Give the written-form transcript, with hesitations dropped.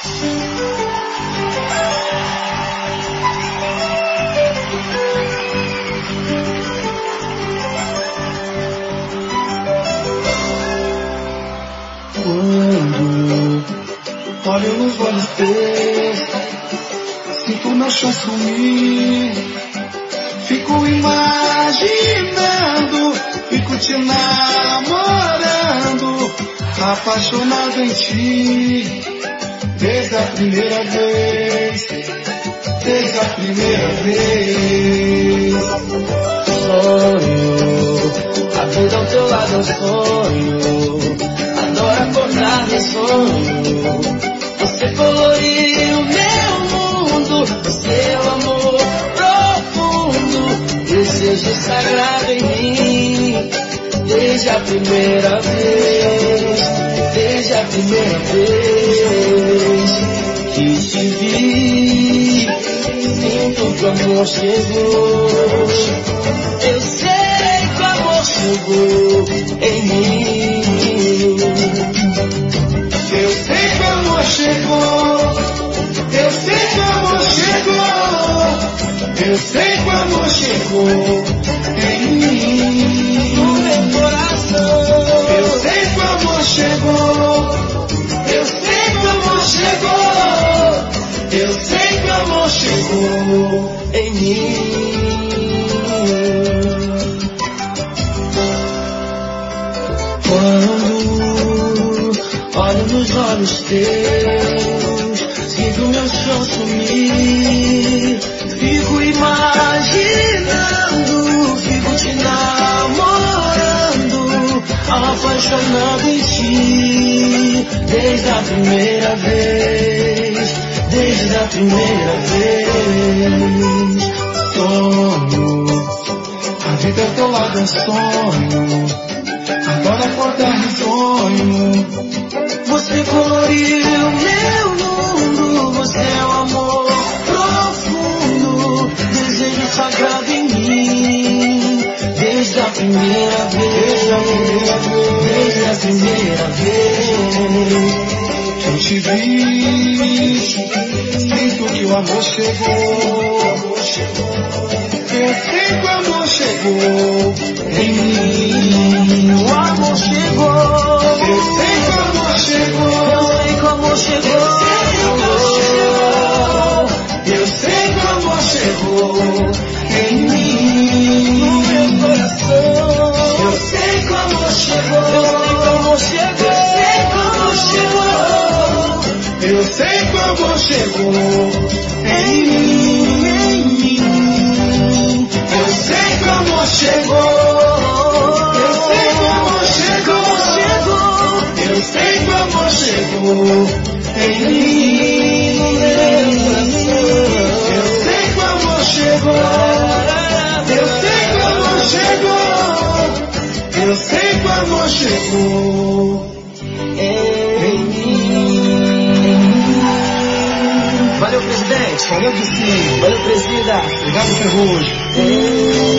Quando olho nos olhos teus, sinto meu chão sumir. Fico imaginando, fico te namorando, apaixonado em ti, desde a primeira vez, desde a primeira vez. Sonho, a vida ao teu lado é um sonho. Adoro acordar no sonho. Você coloriu meu mundo, seu amor profundo, desejo sagrado em mim, desde a primeira vez, desde a primeira vez que te vi, sinto que o amor chegou. Eu sei que o amor chegou em mim. Eu sei que o amor chegou, eu sei que o amor chegou, eu sei que o amor chegou em mim, No meu coração. eu sei que o amor chegou, eu sei que o amor chegou, eu sei que o amor chegou Em mim. quando olho nos olhos teus, sinto meu chão sumir. Fico imaginando, fico te namorando, apaixonado em ti, desde a primeira vez, desde a primeira vez. Sonho, a vida ao teu lado é um sonho. Adoro acordar no sonho. Você coloriu meu mundo, você é o amor profundo, desejo sagrado em mim, desde a primeira vez, desde a primeira vez que eu te vi, sinto que o amor chegou. Eu sei que o amor chegou em mim, o amor chegou. Eu sei que o amor chegou, eu sei que o amor chegou, eu sei que o amor chegou em mim, no meu coração. Eu sei que o amor chegou, eu sei que o amor chegou, eu sei que o amor chegou em mim. Eu sei que o amor chegou, eu sei que o amor chegou, eu sei que o amor chegou em mim. Eu sei que o amor chegou, eu sei que o amor chegou, eu sei que o amor chegou em mim. Valeu, presidente. Valeu, Vicinho. Valeu, presida. Obrigado, Ferrugem.